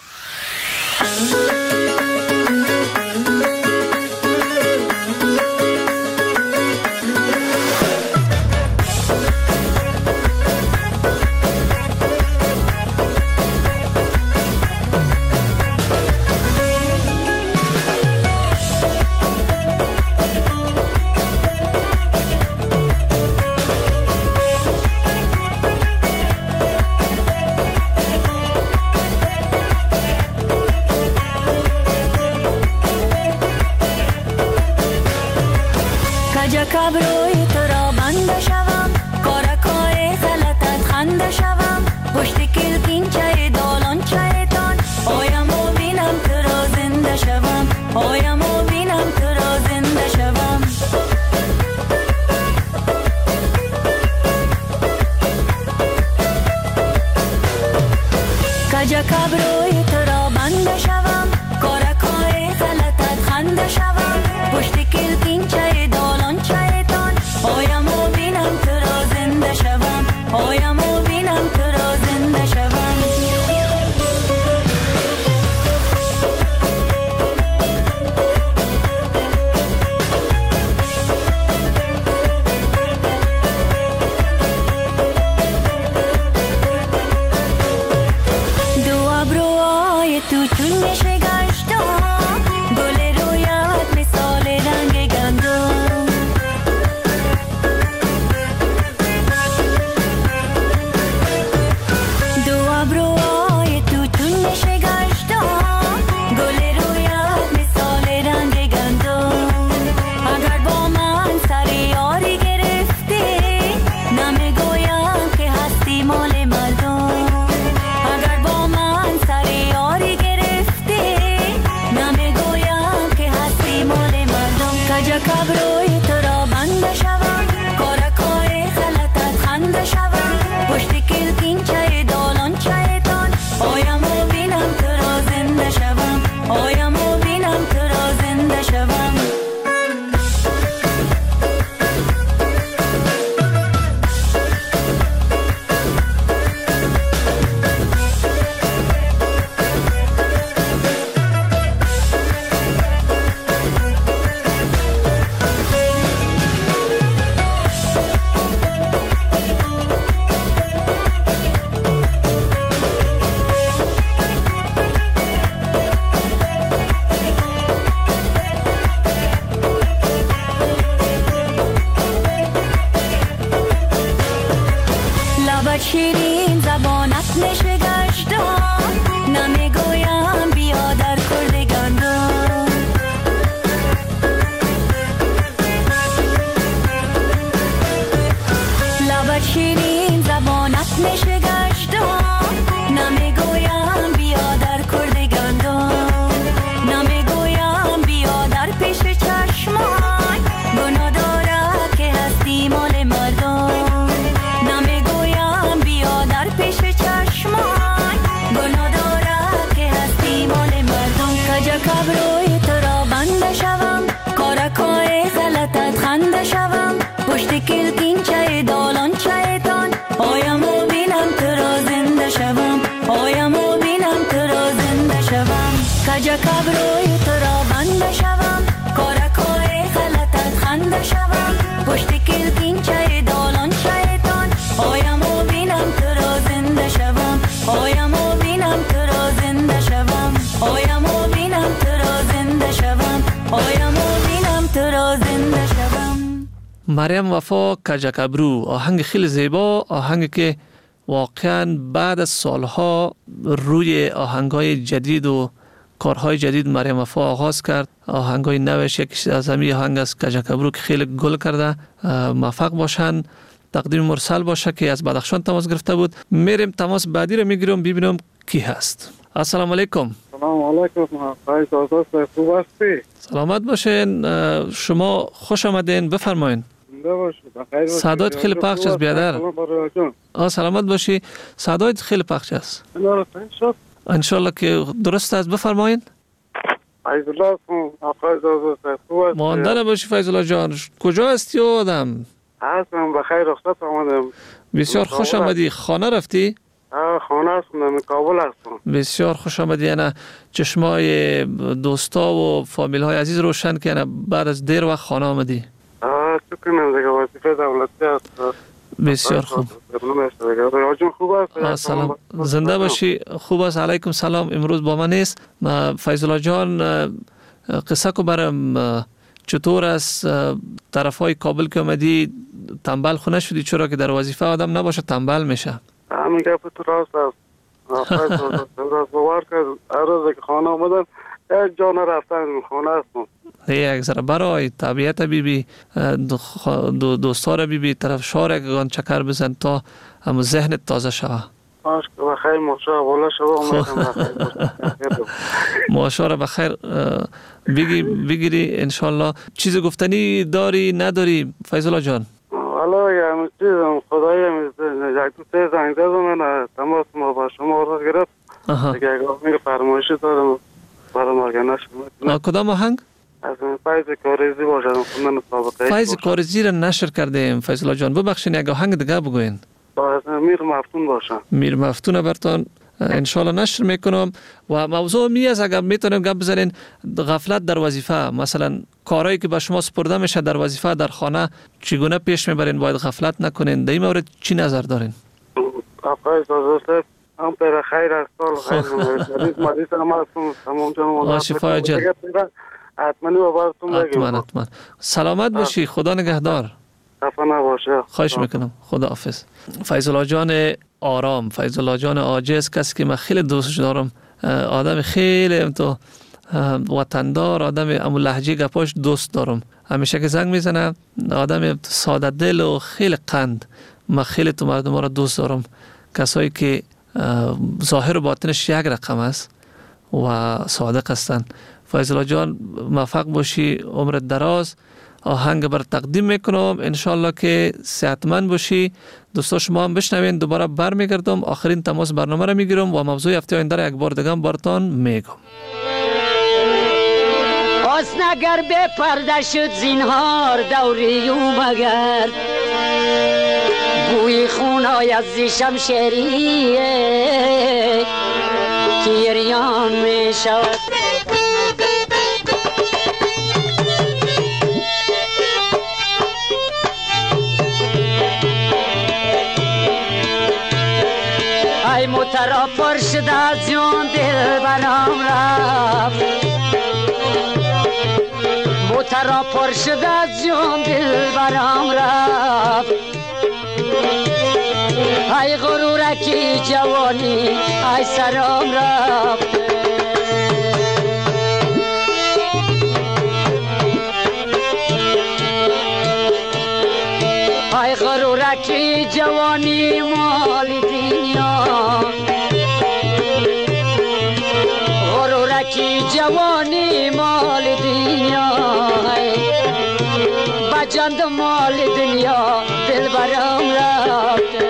کبروی تو را بنده شوم، کارکای غلطت خنده شوم، پشت کلکین چه دالان چهتان، آیم و بینم تو را زنده شوم، آیم و بینم تو را زنده شوم. کجا کبروی تو را بنده شوم، کارکای غلطت خنده شوم، پشت کلکین چه دالان چهتان، کب روی تو را بنده شوم کارکای غلطت خنده شوم پشت کلکین چای دالان شیطان آیم و بینم تو را زنده شوم آیم و بینم تو را زنده شوم آیم و بینم تو را زنده شوم آیم و بینم تو را زنده شوم. مریم وفا کجکبرو، آهنگ خیلی زیبا، آهنگی که واقعا بعد از سالها روی آهنگای جدید و کارهای جدید مریم وفا آغاز کرد. آهنگای نوش یکیش از همین آهنگ است کجکبرو که خیلی گل کرده. موفق باشن. تقدیم مرسل باشه که از بدخشان تماس گرفته بود. میریم تماس بعدی رو میگیرم ببینم کی هست. السلام علیکم. سلام علیکم. خوب هستی؟ سلامت باشین. شما خوش آمدین. بفرمایین. صدایت خیلی پخش است بیادر. سلامت باشی. صدایت خیلی پخش است. انشالله که درست است. بفرمایین. فیض الله مانده نباشی فیض الله جان. کجا هستی آدم؟ هستم بخیر رخصت آمدم. بسیار خوش آمدی. خانه رفتی؟ خانه هستم کابل هستم. بسیار خوش آمدی. یعنی چشمای دوستا و فامیل های عزیز روشن که یعنی بعد از دیر وقت خانه آمدی. چه کنم دیگه وظیفه دولتی است. بسیار خوب. سلام. زنده باشی. خوب است. علیکم سلام. امروز با من نیست. فیض الله جان قصه کو برام چطور است طرفای کابل که آمدی تنبل خونه شدی؟ چرا که در وظیفه آدم نباشه تنبل میشه. همین گپ تو راست است. باور کرد هر روز که خانه آمدم یک جا نرفتم خانه هستم. یک ذره برای طبیعت بیبی دوستا را بیبی طرف شهر یک چکر بزن تا هم ذهنت تازه شوه. باش که بخیر ماشا والا شوه ماشا را بخیر بگیری انشالله. چیز گفتنی داری نداری فیض الله جان؟ والا یه چیزم خدایی یک دو سه زنگ زدم من تماس ما با شما را گرفت دیگه اگه فرمایشی دارم برای مرگنش. کدام آهنگ؟ از فیض کارزی باشد. فیض کارزی را نشر کردیم فیض الله جان. ببخشین یک آهنگ دیگه بگوین. میر مفتون باشه. میر مفتون برتان انشالله نشر میکنم. و موضوع می است اگر میتونیم گپ بزنین غفلت در وظیفه، مثلا کارهایی که به شما سپرده میشه در وظیفه در خانه چگونه پیش میبرین؟ باید غفلت نکنین. در این مورد چی نظر دارین؟ آقای سازوسف هم پر خیر است. سال خیر مریض هم هستم تمام شفای جلد. حتما براتون بگم. حتما سلامت باشی. خدا نگهدار. خواهش میکنم. خدا حافظ. فیض الله جان آرام، فیض الله جان عاجز، کسی که من خیلی دوستش دارم، آدم خیلی تو وطندار، آدم امو لهجه گپاش دوست دارم. همیشه که زنگ میزنه آدم ساده دل و خیلی قند. من خیلی تو مردم را دوست دارم، کسایی که ظاهر و باطنش یک رقم است و صادق هستن. فیض الله جان موفق باشی، عمرت دراز. آهنگ بر تقدیم میکنم انشالله که صحتمند باشی. دوستا شما هم بشنوین. دوباره برمیگردم آخرین تماس برنامه را میگیرم و موضوع هفته آینده را یک بار دیگه براتون میگم. حسن اگر به پرده شد زینهار دوری مگر بوی خونای از شمشیریه که گریان می شود. ای موترا پرشد از جون دل برام رفت، موترا پرشد از جون دل برام رفت. ای غرورکی جوانی ای سرام رفت. ای غرورکی جوانی مال دنیا، غرورکی جوانی مال دنیا، بجند مال دنیا دل برام رفت.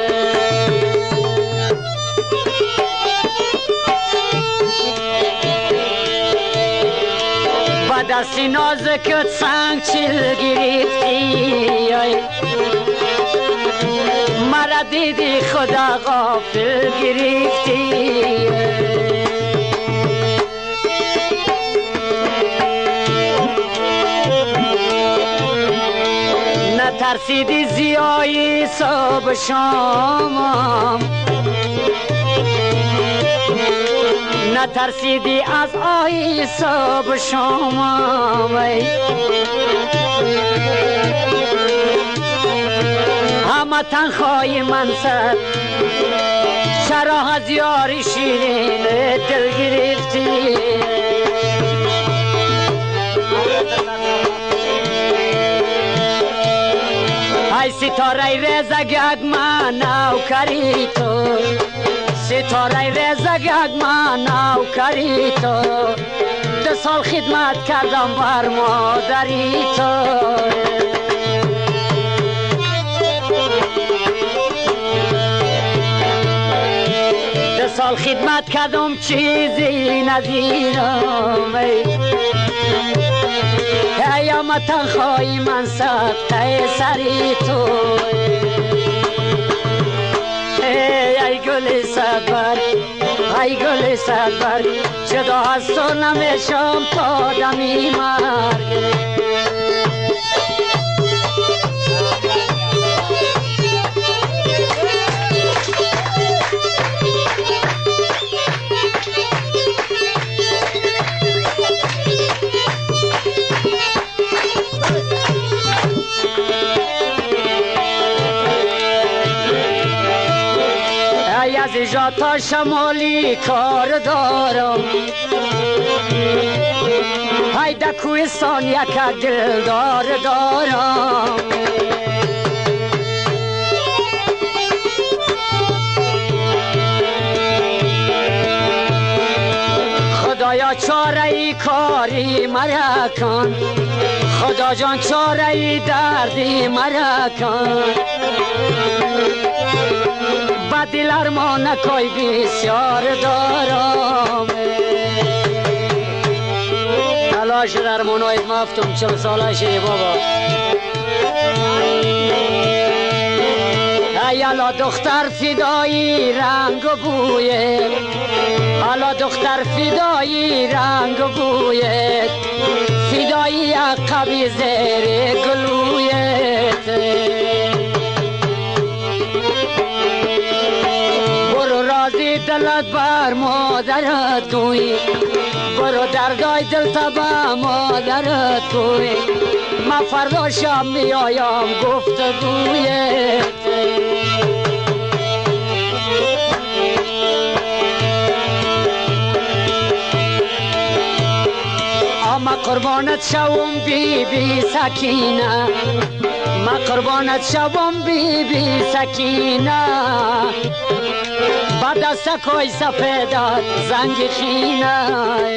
با دست نازکت سنگ چیل گرفتی، مرا دیدی خدا غافل گرفتی. نترسیدی زیایی صبح شامم، نترسیدی از آهی صبح شامم، همه تنخوای من سر چرا از یاری شیرین دل گرفتی. ای ستاره رزگگ من نوکری تو، ستاره رزگگ من نوکری تو، 2 سال خدمت کردم بر مادری تو. 2 سال خدمت کردم چیزی ندیدم، ایام تنخوای من سخته سری تو. ای گل صبر، ای گل صبر، جدا از تو نمیشم تا دمی مرگ. از جا تا شمالی کار دارم، های در کوهستان یک دلدار دارم. خدایا چاره ای کاری مرا کن، خدا جان چاره ای دردی مرا کن. با دل ارمان کوی بسیار دارم، تلاش در ارمانای مفتم 40 ساله شدی بابا. ایالا دختر فدایی رنگ و بویت، حالا دختر فدایی رنگ و بویت، فدایی عقبی زیر گلویت. برو رازی دلت بر مادرت گوی، برو دردای دل تبا مادرت گوی، من فردا شب میایم گفتگویت. ما قربانت شوم بی بی سکینه، ما قربانت شوم بی بی سکینه، با دست کوی سفیدت زنگ خینه.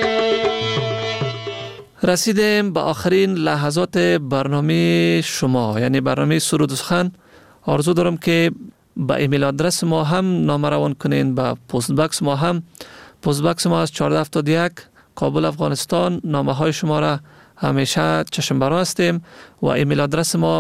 رسیدیم به آخرین لحظات برنامه شما، یعنی برنامه سرود و سخن. آرزو دارم که با ایمیل آدرس ما هم نامه روان کنین، با پست باکس ما هم. پست باکس ما از 1471 کابل افغانستان. نامه های شما را همیشه چشم برا هستیم و ایمیل آدرس ما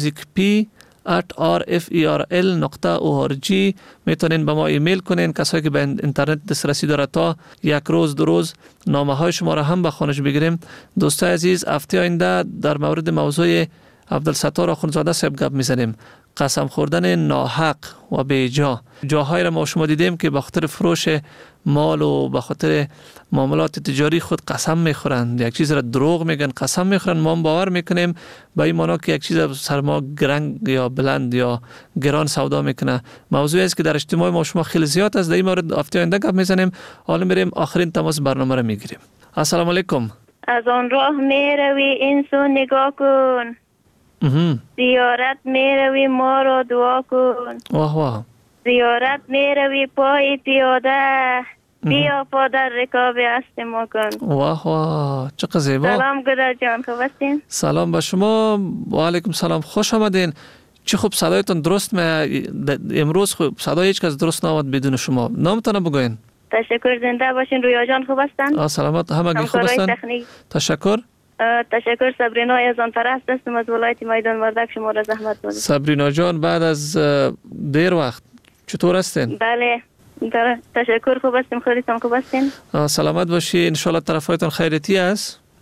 musicp@rferl.org. میتونین به ما ایمیل کنین. کسایی که به اینترنت دسترسی داره تا 1 روز 2 روز نامه های شما را هم به خوانش بگیریم. دوستای عزیز، هفته آینده در مورد موضوع عبدالستار آخوندزاده صاحب گپ میزنیم. قسم خوردن ناحق و بیجا. جاهایی را ما شما دیدیم که به خاطر فروش مال و به خاطر معاملات تجاری خود قسم میخورند، یک چیز را دروغ میگن، قسم میخورند. ما باور میکنیم به این معنا که یک چیز سر ما گرنگ یا بلند یا گران سودا میکنه. موضوعی است که در اجتماع ما شما خیلی زیاد است. در این مورد هفته آینده گپ میزنیم. حالا میریم آخرین تماس برنامه را میگیریم. السلام علیکم. از آن راه میروی اینسو نگاه کن، زیارت میروی ما را دعا کن. واه واه. زیارت میروی پای پیاده، بیا پادر رکاب است ما کن. واه واه، چقدر زیبا. سلام گدر جان، خوب هستین؟ سلام به شما. و علیکم سلام، خوش آمدین. چه خوب صدایتون درست امروز خوب صدای هیچ کس درست نامد بدون شما. نامتون بگوین. تشکر، زنده باشین. رویا جان خوب هستن؟ سلامت، همگی خوب هستن. تشکر. تشکر. سبرینا از آن پرست هستم از ولایت میدان وردک. شما را زحمت بود. سبرینا جان، بعد از دیر وقت چطور هستین؟ بله تشکر، خوب هستیم. خودتون خوب هستین؟ سلامت باشی. ان شاء الله طرفایتون خیریتی است.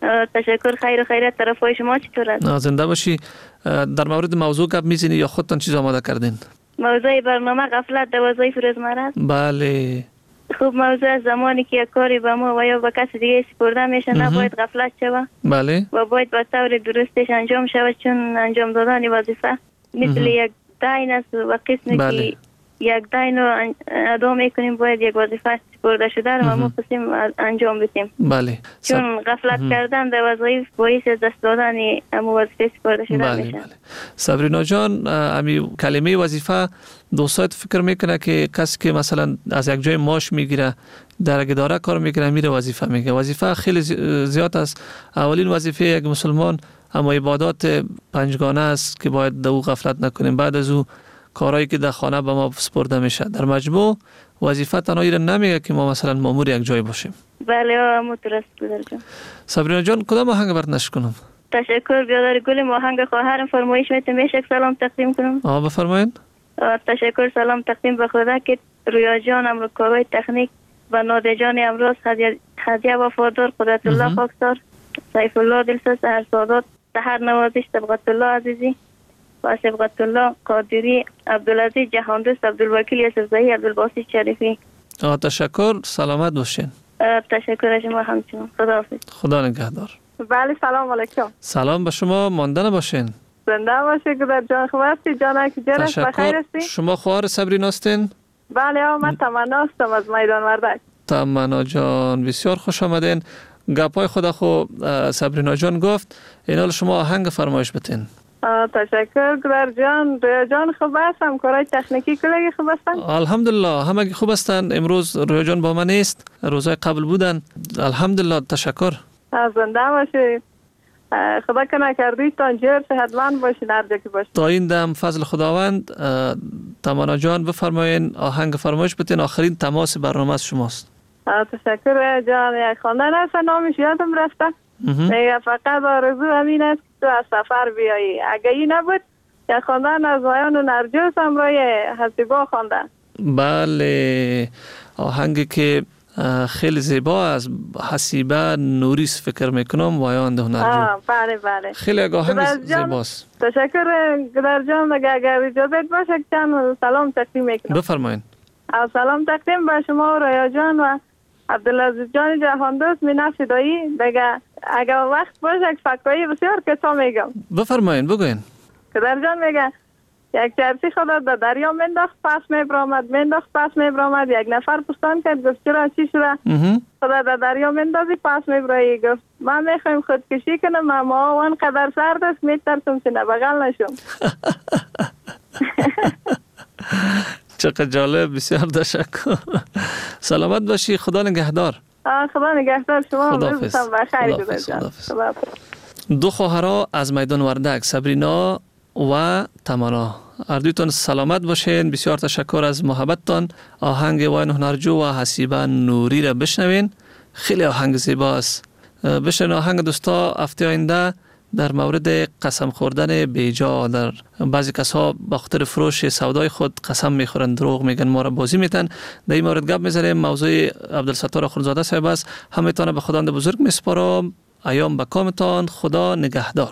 تشکر. خیر و خیرت. طرفای شما چطور است؟ زنده باشی. در مورد موضوع گپ میزنی یا خودتان چیز آماده کردین؟ موضوع برنامه غفلت در وظایف روزمره است. بله. خوب موضوع از زمانی که یک کاری به ما و یا به کسی دیگه سپرده میشه نباید غفلت شود. بله. و باید به طور درستش انجام شود، چون انجام دادن وظیفه مثل یک دین است و قسمی که یک دین رو ادا میکنیم باید یک وظیفه سپرده شده رو ما خواستیم انجام بدیم. بله. چون غفلت کردن در وظایف باعث از دست دادن امو وظیفه سپرده شده میشه. بله. سبرینا جان، امی کلمه وظیفه دوستات فکر میکنه که کسی که مثلا از یک جای معاش میگیره درجه داره کار میکنه میره وظیفه میگه. وظیفه خیلی زیاد است. اولین وظیفه یک مسلمان اما عبادات پنجگانه است که باید در او غفلت نکنیم. بعد از او کارهایی که در خانه به ما سپرده میشه. در مجموع وظیفه تنها ایره نمیگه که ما مثلا مامور یک جای باشیم. بله مترست گذر جان. سبرینا جان، کدام آهنگ برات نشر کنم؟ تشکر. بیادر گل آهنگ خواهرم فرمایش میشه سلام تقدیم کنم. بفرمایید. تشکر. سلام تقدیم به خدا که رویا جان امریکایی تکنیک و نادر جان امروز هدیه وفادار قدرت الله خاکسار سیف الله دلسوز سحر سادات سحر نوازش سبقت الله عزیزی و سبقت الله قادری عبدالعزیز جهاندوست عبدالوکیل یوسف زاهی عبدالباسط شریفی. تشکر. سلامت باشین. تشکر از شما همچنین. خداحافظ. خدا نگهدار. بله سلام علیکم. سلام به شما. مانده نباشین. زنده باشی گدر جان. خوب هستی جانک جرس بخیر هستی؟ شما خواهر سبرینا هستین؟ بله من تمنا هستم از میدان وردک. تمنا جان بسیار خوش آمدین. گپای خدا خو سبرینا جان گفت. اینال شما آهنگ فرمایش بتین. تشکر گدر جان. رویا جان خوب هستم. کارهای تکنیکی کلگی خوب هستن؟ الحمدلله همگی خوب هستن. امروز رویا جان با من نیست. روزای قبل بودن. الحمدلله. تشکر. زنده باشی. خدا که نکردی تانجر صحتمند باشین هر جا که باشین. تا این دم فضل خداوند. تمنا جان بفرمایین آهنگ فرمایش بتین. آخرین تماس برنامه از شماست. تشکر جان. یک خواندن هست نامش یادم رفته. میگه فقط آرزو همین است که تو از سفر بیایی. اگه این نبود یک خواندن از وایان و نرجس همراه حسیبا خواندن. بله آهنگی که خیلی زیبا از حسیبه نوریس فکر میکنم وایان ده هنرجو. بله خیلی آهنگ زیباست. تشکر گدر جان. اگر اجازه باشه چند سلام تقدیم میکنم. بفرمایید. سلام تقدیم به شما و رویا جان و عبدالعزیز جان جهاندوست مینا فدایی. دیگه اگر وقت باشه فکایی بسیار کسا میگم. بفرمایید بگوین. گدر جان میگه یک چرسی خدا در دریا منداخت پس میبرامد یک نفر پستان کرد گفت چرا چی شده؟ خدا در دریا مندازی پس میبرایی. گفت من میخوایم خودکشی کنم اما وان قدر سرد است میترسم که نبغل نشم. چقدر جالب. بسیار تشکر. سلامت باشی. خدا نگهدار. خدا نگهدار شما. خداحافظ. دو خواهرها از میدان وردک سبرینا و تمنا هر دویتون سلامت باشین. بسیار تشکر از محبتتان. آهنگ وایان هنرجو و حسیبه نوری را بشنوین. خیلی آهنگ زیباست. بشنوین آهنگ دوستا. هفته آینده در مورد قسم خوردن بیجا. در بعضی کسا به خاطر فروش سودای خود قسم میخورن، دروغ میگن، ما را بازی میتن. در این مورد گپ میزنیم. موضوع عبدالستار خونزاده صاحب است. همتان به خداوند بزرگ میسپارم. ایام به کامتان. خدا نگهدار.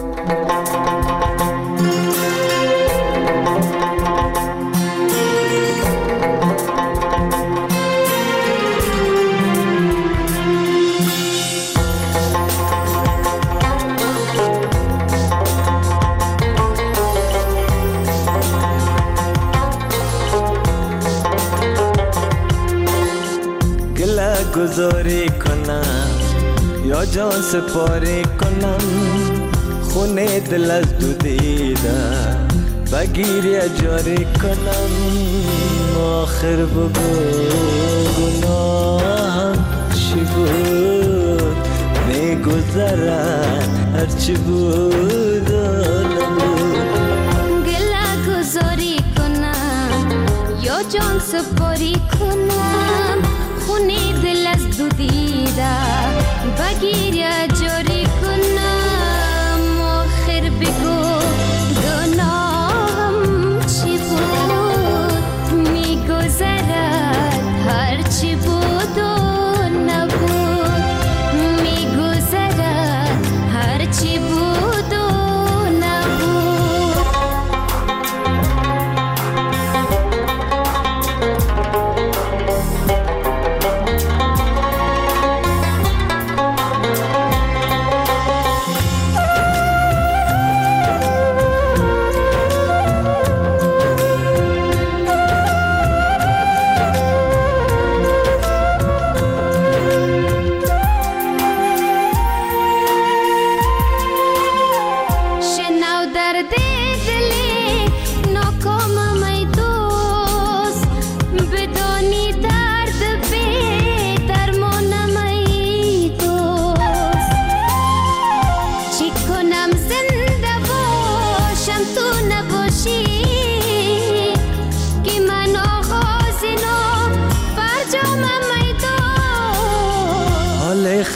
گذاری کنم یا جان سپاری کنم، خونه دل از دو دیده بگیری جاری کنم. آخر بگو گناهم چی بود، میگذرد هرچی بود و نبود. گله گذاری کنم یا جان سپاری کنم، خونه دل از دو دیده بگیری جاری کنم. آخر بگو گناهم چی بود، میگذرد هر چی بود و نبود، میگذرد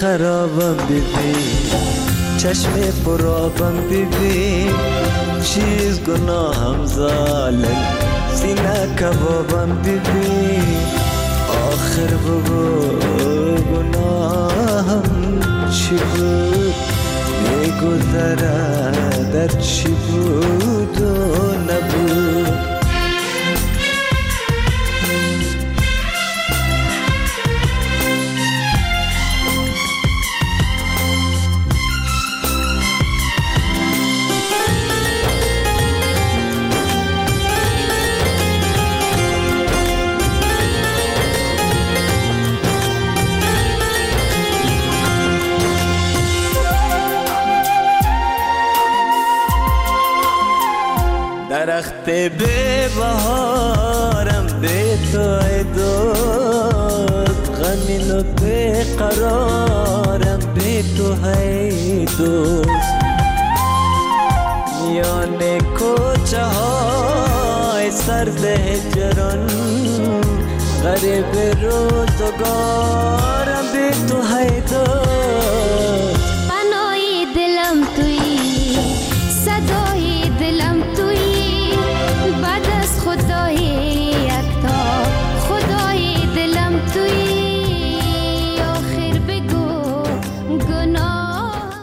خرابم ببین، چشم پرابم ببین، چیز گناهم ظالم سینه کبابم ببین. آخر بگو گناهم چی بود، میگذره در چی بود و نبود. درخت به بهارم به تو ای دوست، غمین و به قرارم به تو ای دوست. میان کوچه های سرد هجران، غریب روزگار